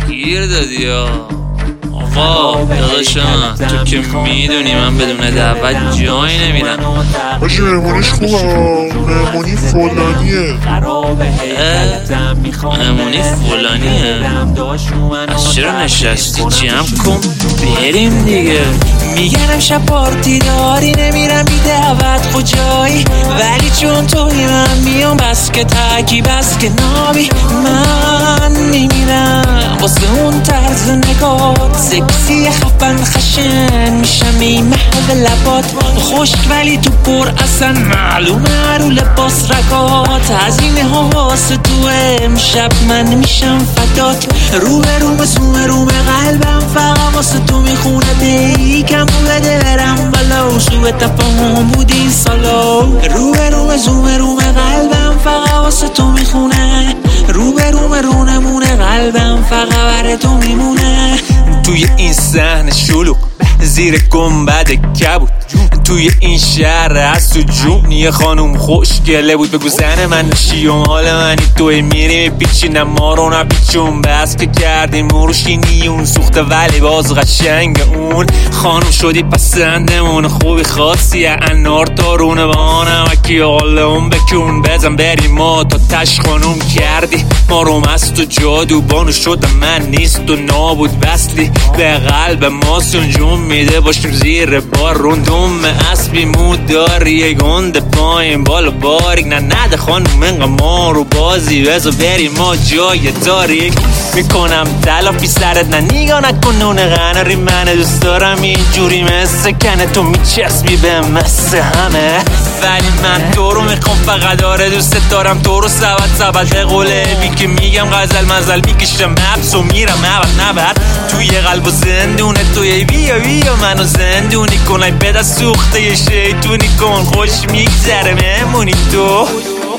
گیر دادی یا آقا داداش من، تو که میدونی من بدون دعوت جایی نمیرم. باشه مهمونیش خوبه، مهمونی فلانیه. مهمونی فلانیه؟ از چرا نشستی؟ جمع کن بریم دیگه. میگن امشب پارتی داری، نمیرم بی دعوت کجایی، ولی چون توی من میام بس که تکی بس که نابی. من نمیرم واسه اون طرز نگات، سکسی خفن خشن میشم این محو لبات، خشک ولی تو پر اصلا معلومه رو لباس رگات. هزینه ها واسه تو امشب من میشم فدات، رو به رو زوم قلبم فقط واسه تو میخونه. دیگم بوده برم بالا، سوء تفاهم بود این سالا. رو به رو زوم قلبم فقط واسه تو میخونه، رو به رو نمونه قلبم فقط برای تو میمونه. توی این صحنه شلوغ زیر گنبد کبود، توی این شهر از تو جون یه خانوم خوشگله بود. بگو زن من نشی و حال منی، توی میری پیچی نما رو نپیچون، بس که کردیم روشینی اون سوخته ولی باز قشنگ اون خانوم شدی پسندمون. خوبی خاصی انار تارونه بانم اکی حال اون بکون، بزن بریم ما تا تش خانوم کردی ما رو مست و جادو بانو شدم من نیست و نابود بسلی به قلب ما سنجون میده باشیم زیر بار روندوم اسبی مود داری یه گنده پایین بالا باریک نه نده خانوم انقا ما رو بازی بزا بریم ما جای تاریک میکنم تلافی سرت نه نیگا نکن نونه غناری من دوست دارم اینجوری مثل کنه تو میچسبی به مثل همه ولی من تو رو میخوام فقط داره دوست دارم تو رو سبت قوله بی که میگم غزل مزل میکشم مبس و میرم نبد توی قلب و زندونه توی بیا منو زندونی کن ای بده سوخته یه شیطونی کن خوش میگذره مهمونی تو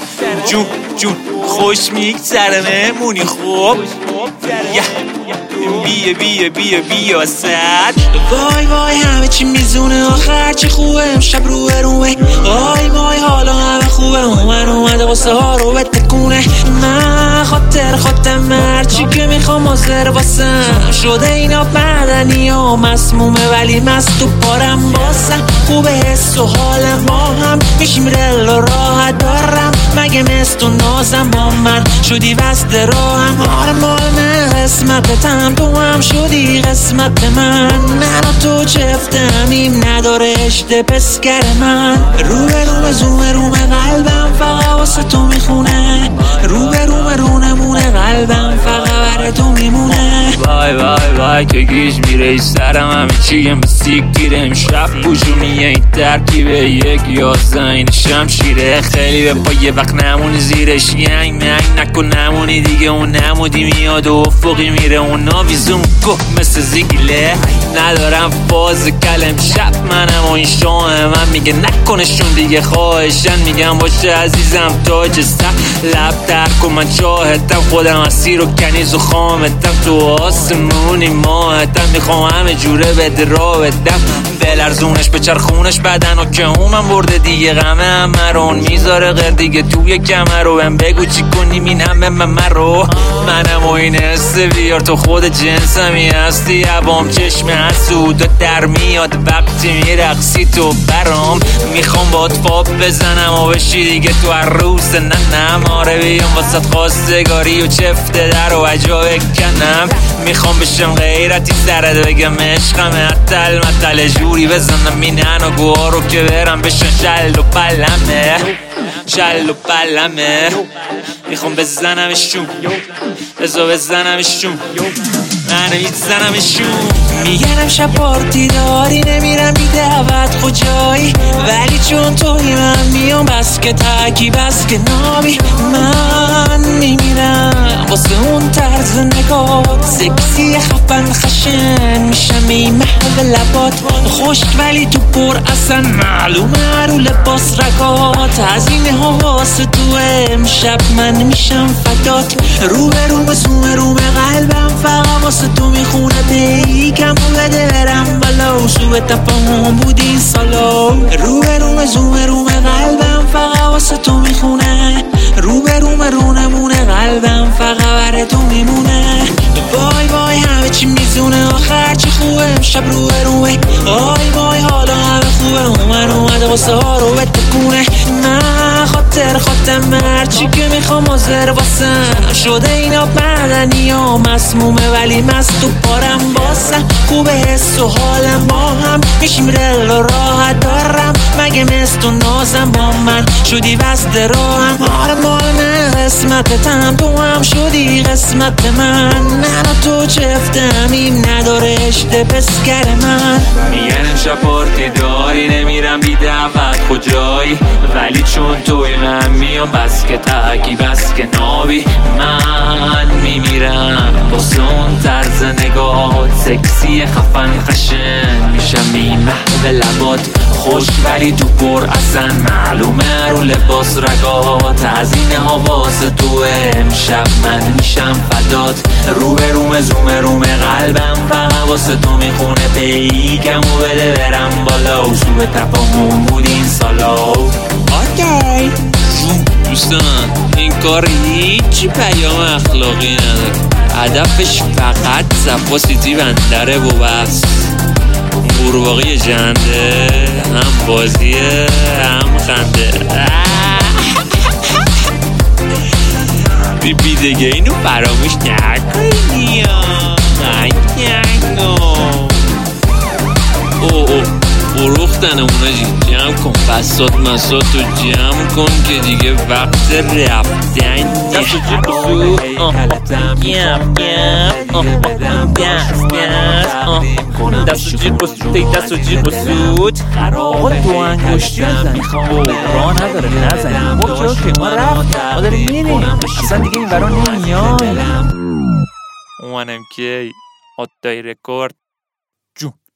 جون خوش میگذره مهمونی خوب بیا سد وای همه چی میزونه آخر چه خوبه امشب روه وای حالا همه خوبه من اومده واسه ها رو بتکونه من خاطر هرچی که میخوام حاضر واسم شده اینا بدنی و مسمومه ولی مست و پارم باسم خوبه حس و حال ما هم میشیم رل و راحت دارم مگه مست و نازم با من شدی وست راهم مال من قسمتم تو هم شدی قسمت من تو چفتمیم نداره اشته پسگر من رو به زوم قلبم فقط واسه تو میخونه رو به رو نمونه قلبم فقط برای تو میمونه وای که گیج میره سرم همه چیم بسیک گیره امشب بوجونیه این ترکیبه یک 11 این شمشیره خیلی به پای وقت نمونی زیرش ینگ نکن نمونی دیگه اون نمودی میاد و افقی میره اون ناویزون که مثل زیگیله ندارم فاز کلم شب منم و این شاه من میگه نکنشون دیگه خواهشن میگم باشه عزیزم تاج سر لب ترک و من چاهتم خودم اسیر و کنیز و خامتم تو آسمونی ماهتم میخوام همه جوره بده را بدم بلرزونش به چرخونش بدن و که من برده دیگه غمه همه رون میذاره غیر دیگه توی کمر رو بهم بگو چی کنیم این همه من رو منم و این حسه بیار تو خود جنسمی هستی عوام چشم حسود در میاد وقتی میرقصی تو برام میخوام باد فاب بزنم و بشی دیگه تو هر روز ننم آره بیام واسه خواستگاری و چفته در و عجا بکنم میخوام بشم غیرتی سرت بگم عشقم متل جوری بزنم اینن و گوها رو که برم بشن شل و پلمه میخوام بزنمشون بزنمشون من میزنمشون میگن امشب پارتی داری نمیرم بی دعوت کجایی ولی چون توی من میام بس که تکی بس که نابی من نمیرم واسه اون طرز نگات سکسی خفن خشن میشم این محو لبات خشک ولی تو پر اصلا معلومه رو لباس رگات هزینه ها واسه تو امشب من میشم فدات رو به رو قلبم فقط واسه تو میخونه دیگم بوده برم بالا سوء تفاهم بود این سالا رو به رو قلبم فقط واسه تو میخونه رو به رو نمونه قلبم فقط برای تو میمونه وای امشب روبروه آی وای حالا همه خوبه من اومده واسه ها رو بتکونه من خاطر مرچی که میخوام حاضر واسم شده اینا بدنی ها مسمومه ولی مست تو پارم باسم خوبه حس و حالم با هم میشیم رل و راحت دارم مگه مستو نازم با من شدی وست راهم آره مال من قسمتتم تو هم شدی قسمت من نه تو چفتمیم نداره اشته پسکر من میگن امشب پارتی داری نمیرم بی دعوت کجایی ولی چون توی من میام بس که تاکی بس که نابی من میمیرم باسه اون طرز نگاهات سکسی خفن خشن میشم میمحو لبات خوش ولی تو پر اصلا معلومه رو لباس رگات هزینه ها واسه تو امشب من میشم فدات روبرومه زومه قلبم فقط واسه تو میخونه پیکم و بده برم بالا و سوء تفاهم بود این سالا اوکی دوستان این کار هیچی پیام اخلاقی نداره هدفش فقط صفا سیتی بندره و بس قورباغه جنده هم بازیه هم خنده بی دیگه اینو فراموش نکنی او فروختن اونا جمع کن بسات مسات رو جمع کن که دیگه وقت رفتن دست و جیب بسود دست و جیب بسود آقا دو انگشتی بزنی راه نداره نزنی اوکی ما رفت ما داریم میریم اصلا دیگه این ورا نمیای اومنم که آتای رکورد جون